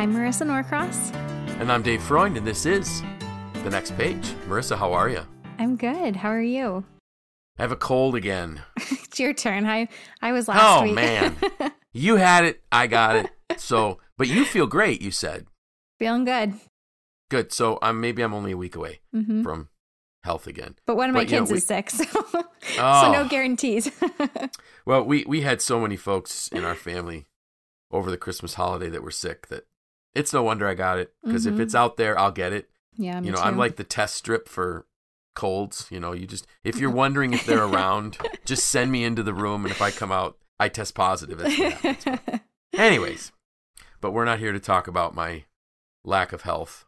I'm Marissa Norcross. And I'm Dave Freund, and this is The Next Page. Marissa, how are you? I'm good. How are you? I have a cold again. It's your turn. I was last week. Oh, man. You had it. I got it. But you feel great, you said. Feeling good. Good. So maybe I'm only a week away from health again. But one of my kids is sick, so no guarantees. Well, we had so many folks in our family over the Christmas holiday that were sick that it's no wonder I got it. Because if it's out there, I'll get it. Yeah, me too. I'm like the test strip for colds. If you're wondering if they're around, just send me into the room, and if I come out, I test positive. That's what happens. But anyways, but we're not here to talk about my lack of health.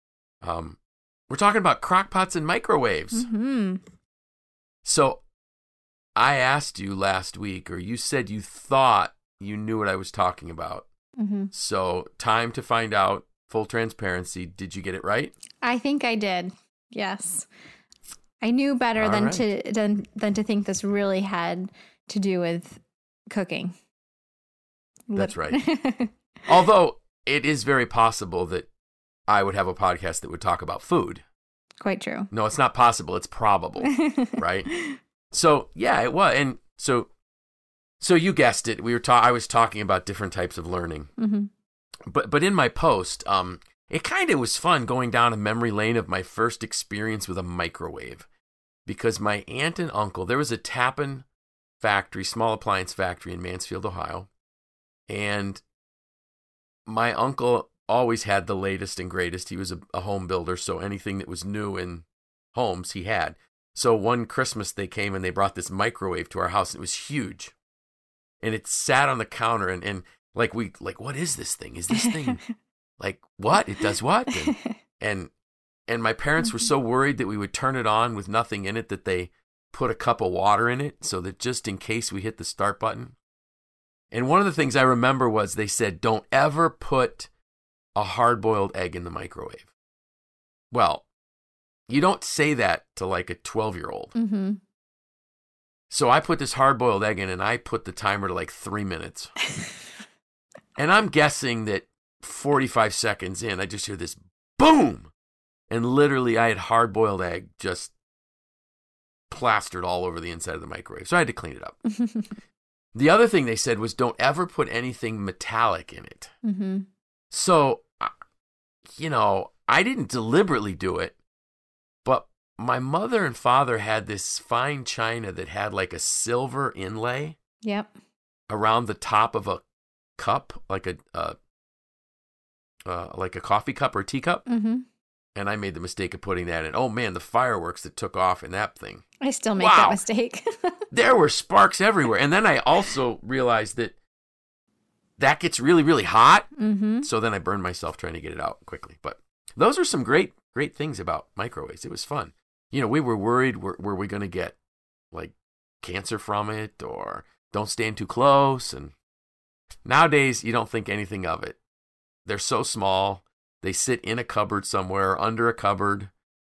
We're talking about crock pots and microwaves. Mm-hmm. So I asked you last week, or you said you thought you knew what I was talking about. Mm-hmm. So time to find out. Full transparency. Did you get it right? I think I did. Yes. I knew better than to think this really had to do with cooking. That's right. Although it is very possible that I would have a podcast that would talk about food. Quite true. No, it's not possible. It's probable, right? So yeah, it was. And so you guessed it. I was talking about different types of learning. Mm-hmm. But in my post, it kind of was fun going down a memory lane of my first experience with a microwave, because my aunt and uncle, there was a Tappan factory, small appliance factory in Mansfield, Ohio, and my uncle always had the latest and greatest. He was a home builder, so anything that was new in homes he had. So one Christmas they came and they brought this microwave to our house, and it was huge, and it sat on the counter, and what is this thing? Is this thing like what? It does what? And my parents were so worried that we would turn it on with nothing in it that they put a cup of water in it so that just in case we hit the start button. And one of the things I remember was they said, don't ever put a hard-boiled egg in the microwave. Well, you don't say that to like a 12-year-old. Mm-hmm. So I put this hard-boiled egg in, and I put the timer to like 3 minutes. And I'm guessing that 45 seconds in, I just hear this boom. And literally, I had hard-boiled egg just plastered all over the inside of the microwave. So I had to clean it up. The other thing they said was don't ever put anything metallic in it. Mm-hmm. So, I didn't deliberately do it, but my mother and father had this fine china that had like a silver inlay. Yep. Around the top of a cup, like a coffee cup or a teacup. Mm-hmm. And I made the mistake of putting that in. Oh man, the fireworks that took off in that thing. I still make that mistake. There were sparks everywhere. And then I also realized that gets really, really hot. Mm-hmm. So then I burned myself trying to get it out quickly. But those are some great things about microwaves. It was fun. We were worried, were we going to get like cancer from it, or don't stand too close? And nowadays, you don't think anything of it. They're so small. They sit in a cupboard somewhere, under a cupboard.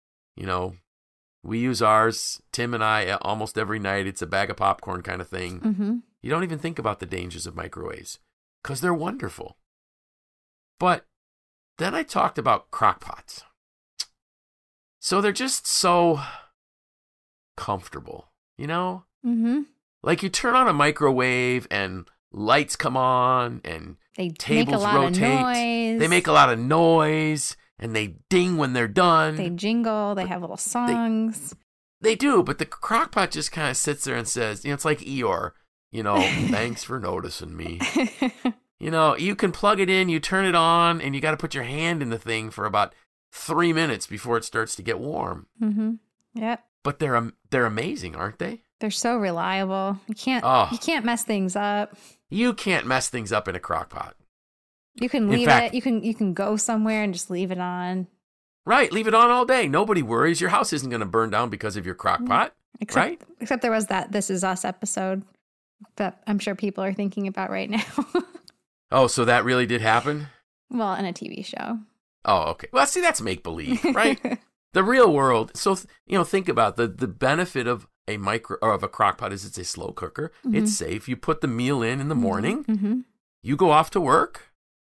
We use ours, Tim and I, almost every night. It's a bag of popcorn kind of thing. Mm-hmm. You don't even think about the dangers of microwaves because they're wonderful. But then I talked about crock pots. So they're just so comfortable, Mm-hmm. Like you turn on a microwave and lights come on and tables rotate. They make a lot of noise and they ding when they're done. They jingle. They have little songs. They do, but the crock pot just kind of sits there and says, it's like Eeyore, thanks for noticing me. You can plug it in, you turn it on, and you got to put your hand in the thing for about 3 minutes before it starts to get warm. Mm-hmm. Yep. But they're amazing, aren't they? They're so reliable. You can't mess things up. You can't mess things up in a crock pot. You can leave it. You can go somewhere and just leave it on. Right, leave it on all day. Nobody worries. Your house isn't going to burn down because of your crock pot, right? Except there was that This Is Us episode that I'm sure people are thinking about right now. Oh, so that really did happen? Well, in a TV show. Oh, okay. Well, see, that's make-believe, right? The real world. So, think about the benefit of a crock pot is it's a slow cooker. Mm-hmm. It's safe. You put the meal in the morning. Mm-hmm. You go off to work.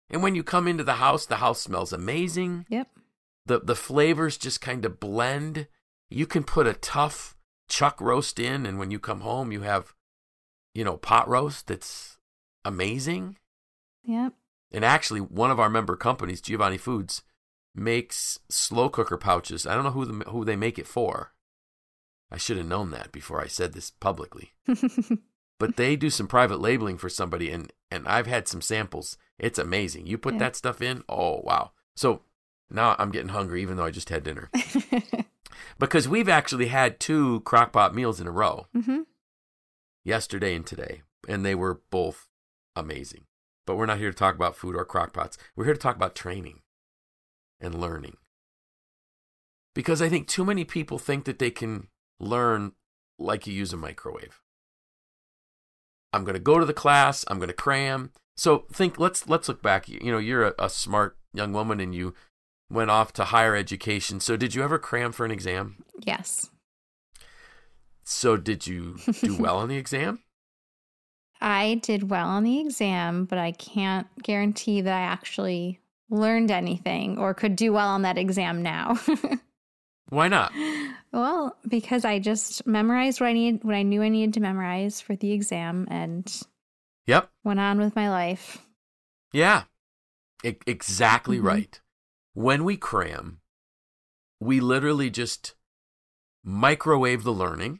And when you come into the house smells amazing. Yep. The flavors just kind of blend. You can put a tough chuck roast in, and when you come home, you have, pot roast that's amazing. Yep. And actually, one of our member companies, Giovanni Foods, makes slow cooker pouches. I don't know who they make it for. I should have known that before I said this publicly. But they do some private labeling for somebody, and I've had some samples. It's amazing. You put that stuff in, oh, wow. So now I'm getting hungry, even though I just had dinner. Because we've actually had 2 crockpot meals in a row, yesterday and today, and they were both amazing. But we're not here to talk about food or crockpots. We're here to talk about training and learning. Because I think too many people think that they can learn like you use a microwave. I'm going to go to the class. I'm going to cram. So let's look back. You're a smart young woman and you went off to higher education. So did you ever cram for an exam? Yes. So did you do well on the exam? I did well on the exam, but I can't guarantee that I actually learned anything or could do well on that exam now. Why not? Well, because I just memorized what I knew I needed to memorize for the exam, and went on with my life. Yeah, exactly right. When we cram, we literally just microwave the learning.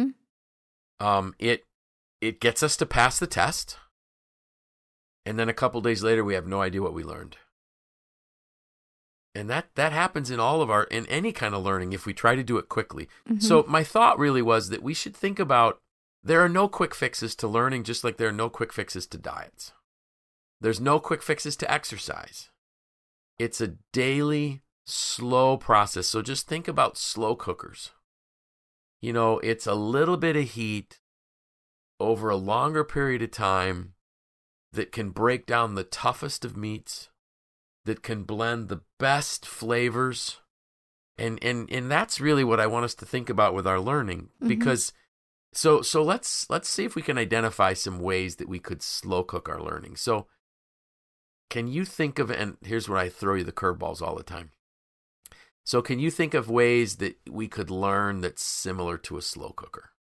It gets us to pass the test, and then a couple days later, we have no idea what we learned. And that happens in any kind of learning if we try to do it quickly. So my thought really was that we should think about, there are no quick fixes to learning, just like there are no quick fixes to diets. There's no quick fixes to exercise. It's a daily, slow process. So just think about slow cookers. It's a little bit of heat over a longer period of time that can break down the toughest of meats, that can blend the best flavors. And that's really what I want us to think about with our learning. Because so let's see if we can identify some ways that we could slow cook our learning. So can you think of, and here's where I throw you the curveballs all the time. So can you think of ways that we could learn that's similar to a slow cooker?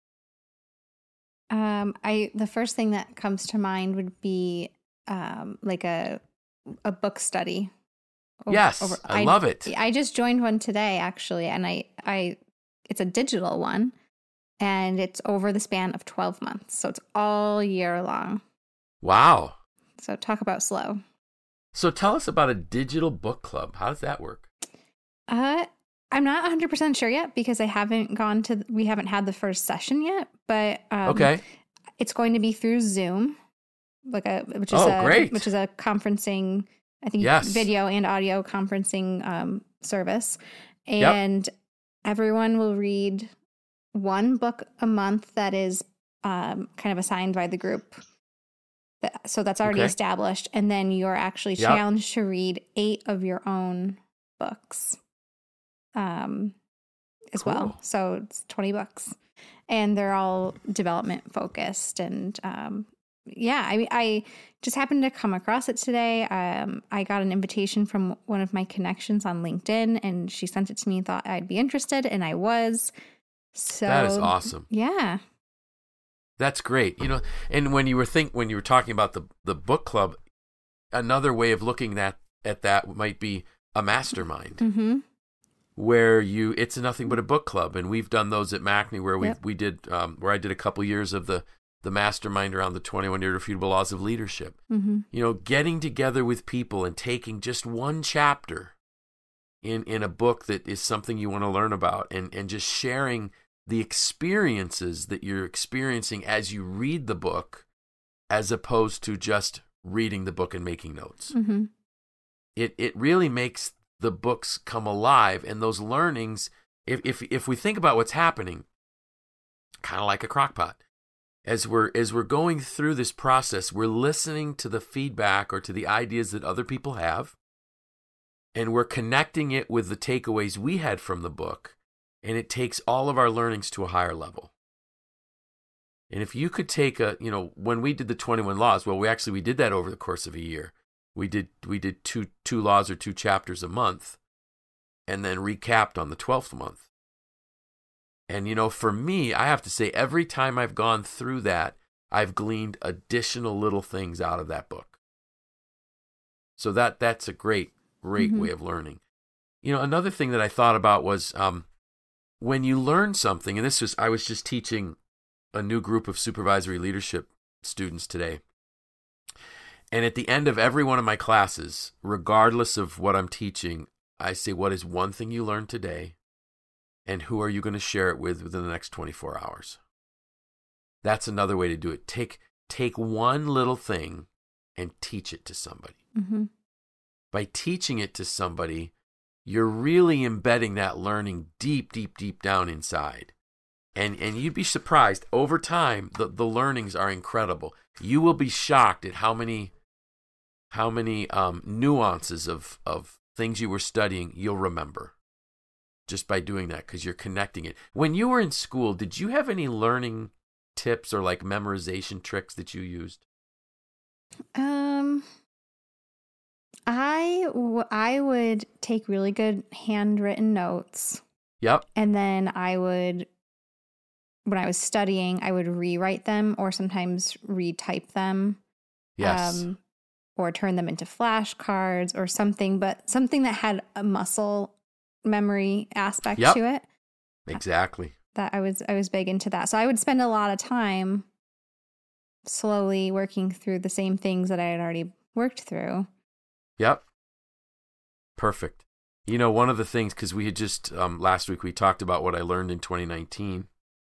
The first thing that comes to mind would be like a book study. I love it. I just joined one today, actually, and it's a digital one, and it's over the span of 12 months, so it's all year long. Wow. So talk about slow. So tell us about a digital book club. How does that work? I'm not 100% sure yet because we haven't had the first session yet, but okay. It's going to be through Zoom, which is a conferencing, I think, video and audio conferencing service. And everyone will read one book a month that is kind of assigned by the group. So that's already established. And then you're actually challenged to read 8 of your own books as well. So it's 20 books. And they're all development focused. And I just happened to come across it today. I got an invitation from one of my connections on LinkedIn, and she sent it to me and thought I'd be interested, and I was. So that is awesome. Yeah. That's great. And when you were talking about the book club, another way of looking at that might be a mastermind. Where it's nothing but a book club, and we've done those at MACNY where we did where I did a couple years of the mastermind around the 21 Irrefutable Laws of Leadership. Getting together with people and taking just one chapter in a book that is something you want to learn about, and just sharing the experiences that you're experiencing as you read the book, as opposed to just reading the book and making notes. It really makes the books come alive, and those learnings, if we think about what's happening, kind of like a crockpot, as we're going through this process, we're listening to the feedback or to the ideas that other people have, and we're connecting it with the takeaways we had from the book, and it takes all of our learnings to a higher level. And if you could take when we did the 21 laws, well, we did that over the course of a year. We did two laws or 2 chapters a month, and then recapped on the 12th month. And, for me, I have to say, every time I've gone through that, I've gleaned additional little things out of that book. So that's a great way of learning. Another thing that I thought about was when you learn something, and I was just teaching a new group of supervisory leadership students today. And at the end of every one of my classes, regardless of what I'm teaching, I say, what is one thing you learned today? And who are you going to share it with within the next 24 hours? That's another way to do it. Take one little thing and teach it to somebody. Mm-hmm. By teaching it to somebody, you're really embedding that learning deep, deep, deep down inside. And you'd be surprised. Over time, the learnings are incredible. You will be shocked at how many nuances of things you were studying you'll remember just by doing that, because you're connecting it. When you were in school, did you have any learning tips or like memorization tricks that you used? I would take really good handwritten notes. Yep. And then when I was studying, I would rewrite them or sometimes retype them. Yes. Or turn them into flashcards or something, but something that had a muscle memory aspect to it. Exactly. That I was big into that. So I would spend a lot of time slowly working through the same things that I had already worked through. Yep. Perfect. One of the things, because we had just last week we talked about what I learned in 2019.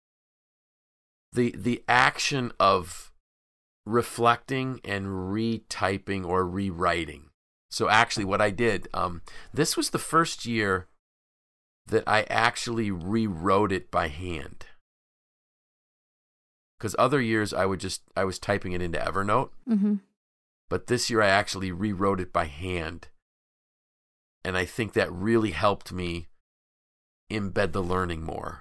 The action of reflecting and retyping or rewriting. So actually what I did, this was the first year that I actually rewrote it by hand. Because other years I was typing it into Evernote. Mm-hmm. But this year I actually rewrote it by hand. And I think that really helped me embed the learning more.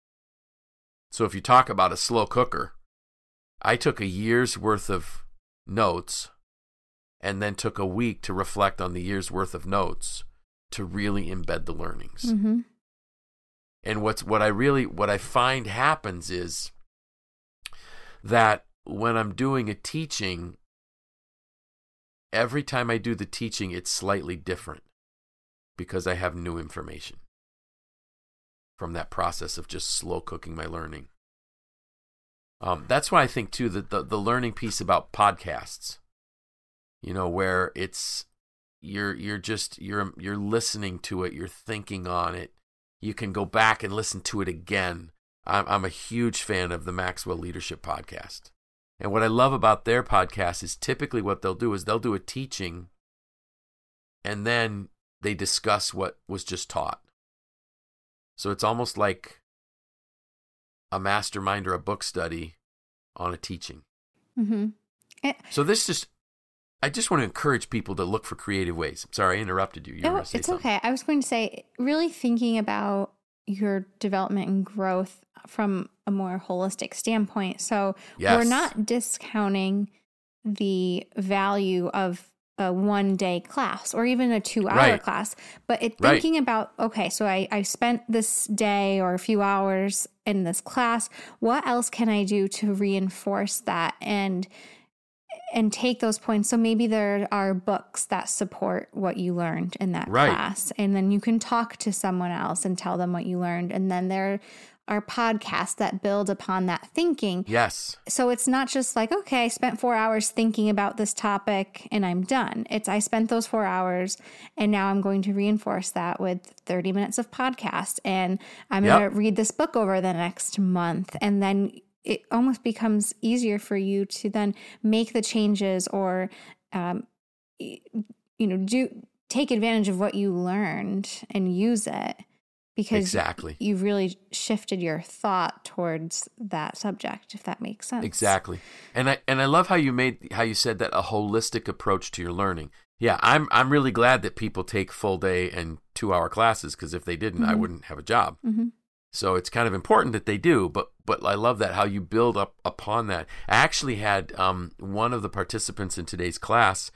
So if you talk about a slow cooker, I took a year's worth of notes and then took a week to reflect on the year's worth of notes to really embed the learnings. Mm-hmm. And what I find happens is that when I'm doing a teaching, every time I do the teaching, it's slightly different because I have new information from that process of just slow cooking my learning. That's why I think too that the learning piece about podcasts, where it's you're listening to it, you're thinking on it. You can go back and listen to it again. I'm a huge fan of the Maxwell Leadership Podcast. And what I love about their podcast is typically what they'll do is they'll do a teaching and then they discuss what was just taught. So it's almost like a mastermind or a book study on a teaching. Mm-hmm. So I just want to encourage people to look for creative ways. I'm sorry, I interrupted you. No, it's okay. I was going to say, really thinking about your development and growth from a more holistic standpoint. So We're not discounting the value of a 1-day class or even a 2-hour class, but thinking about, okay, so I spent this day or a few hours in this class. What else can I do to reinforce that and take those points? So maybe there are books that support what you learned in that class, and then you can talk to someone else and tell them what you learned. And then there are podcasts that build upon that thinking. Yes. So it's not just like, okay, I spent 4 hours thinking about this topic and I'm done. It's I spent those 4 hours and now I'm going to reinforce that with 30 minutes of podcast, and I'm going to read this book over the next month. And then it almost becomes easier for you to then make the changes or, take advantage of what you learned and use it, because you've really shifted your thought towards that subject, if that makes sense. Exactly. And I love how you said that a holistic approach to your learning. Yeah, I'm really glad that people take full day and 2-hour classes, because if they didn't, I wouldn't have a job. Mm-hmm. So it's kind of important that they do, but I love that, how you build up upon that. I actually had one of the participants in today's class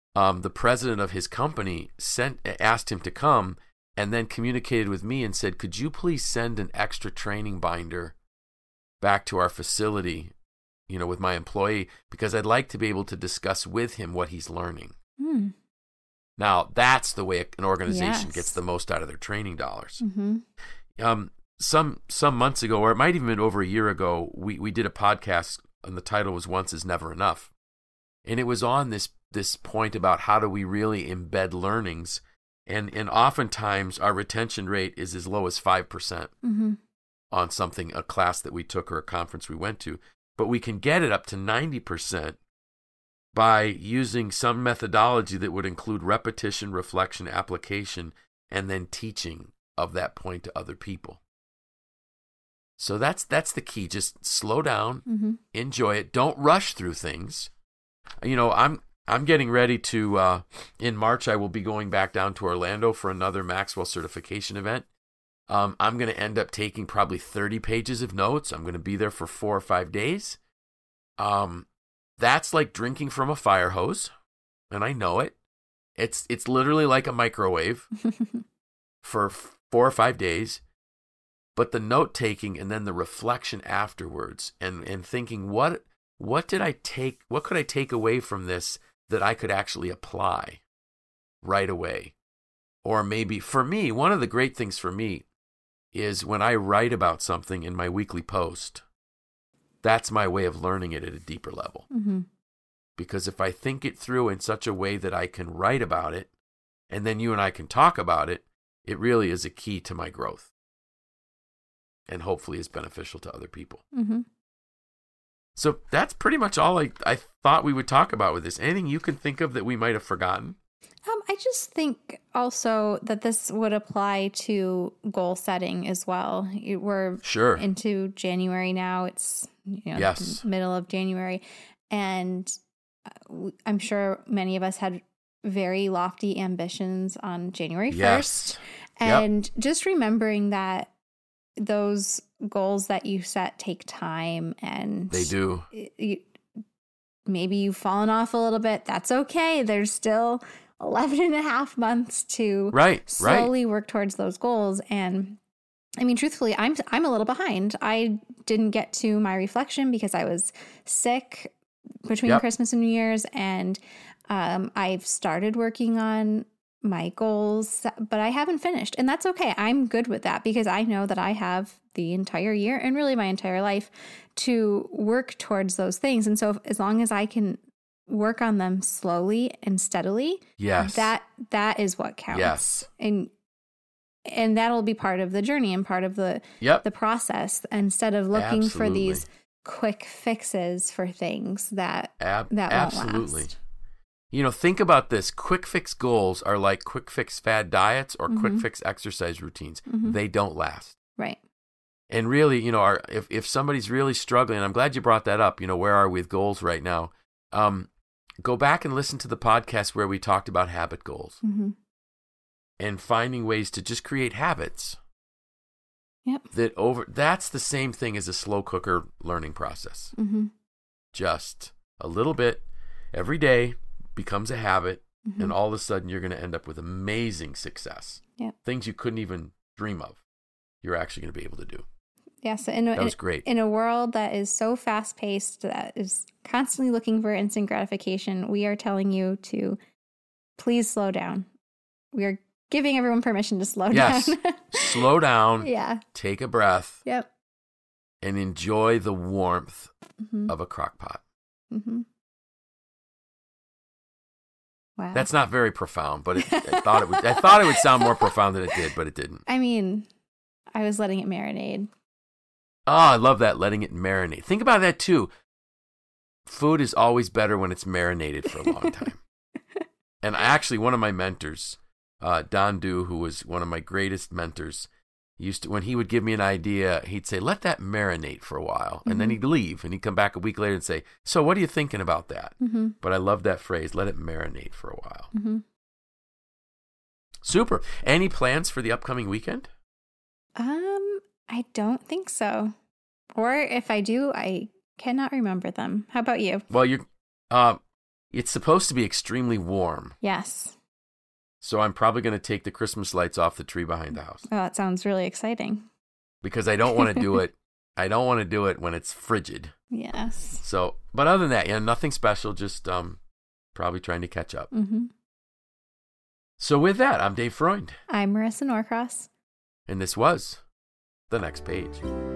the president of his company asked him to come, and then communicated with me and said, could you please send an extra training binder back to our facility, with my employee, because I'd like to be able to discuss with him what he's learning. Now, that's the way an organization gets the most out of their training dollars. Some months ago, or it might even been over a year ago, we did a podcast, and the title was Once is Never Enough. And it was on this point about how do we really embed learnings. And oftentimes our retention rate is as low as 5% on something, a class that we took or a conference we went to. But we can get it up to 90% by using some methodology that would include repetition, reflection, application, and then teaching of that point to other people. So that's the key. Just slow down, enjoy it. Don't rush through things. I'm getting ready to, in March, I will be going back down to Orlando for another Maxwell certification event. I'm going to end up taking probably 30 pages of notes. I'm going to be there for 4 or 5 days. That's like drinking from a fire hose, and I know it. It's literally like a microwave for 4 or 5 days. But the note taking and then the reflection afterwards, and thinking, what could I take away from this that I could actually apply right away? Or maybe for me, one of the great things for me is when I write about something in my weekly post, that's my way of learning it at a deeper level. Because if I think it through in such a way that I can write about it, and then you and I can talk about it, it really is a key to my growth. And hopefully is beneficial to other people. So that's pretty much all I thought we would talk about with this. Anything you can think of that we might have forgotten? I just think also that this would apply to goal setting as well. We're into January now. It's middle of January. And I'm sure many of us had very lofty ambitions on January 1st. And just remembering that those goals that you set take time, and they do. Maybe you've fallen off a little bit. That's okay. There's still 11 and a half months to slowly work towards those goals. And I mean, truthfully, I'm a little behind. I didn't get to my reflection because I was sick between Christmas and New Year's. And I've started working on my goals, but I haven't finished. And that's okay. I'm good with that because I know that I have the entire year and really my entire life to work towards those things. And so as long as I can work on them slowly and steadily, that is what counts. And that'll be part of the journey and part of the process, instead of looking for these quick fixes for things that won't last. Think about this. Quick fix goals are like quick fix fad diets or quick fix exercise routines. They don't last. Right. And really, if somebody's really struggling, I'm glad you brought that up, where are we with goals right now? Go back and listen to the podcast where we talked about habit goals and finding ways to just create habits. That's the same thing as a slow cooker learning process. Just a little bit every day becomes a habit, and all of a sudden you're going to end up with amazing success. Things you couldn't even dream of, you're actually going to be able to do. Yes, that was great. In a world that is so fast-paced, that is constantly looking for instant gratification, we are telling you to please slow down. We are giving everyone permission to slow down. Slow down. Take a breath. And enjoy the warmth of a crock pot. Wow. That's not very profound, but I thought it would sound more profound than it did, but it didn't. I mean, I was letting it marinate. Oh, I love that, letting it marinate. Think about that too. Food is always better when it's marinated for a long time. And actually, one of my mentors, Don Du, who was one of my greatest mentors, when he would give me an idea, he'd say, let that marinate for a while. And then he'd leave and he'd come back a week later and say, so what are you thinking about that? But I love that phrase, let it marinate for a while. Super. Any plans for the upcoming weekend? I don't think so. Or if I do, I cannot remember them. How about you? Well, it's supposed to be extremely warm. Yes. So I'm probably going to take the Christmas lights off the tree behind the house. Oh, that sounds really exciting. Because I don't want to do it. I don't want to do it when it's frigid. Yes. So, but other than that, yeah, nothing special. Just probably trying to catch up. Mm-hmm. So with that, I'm Dave Freund. I'm Marissa Norcross. And this was The Next Page.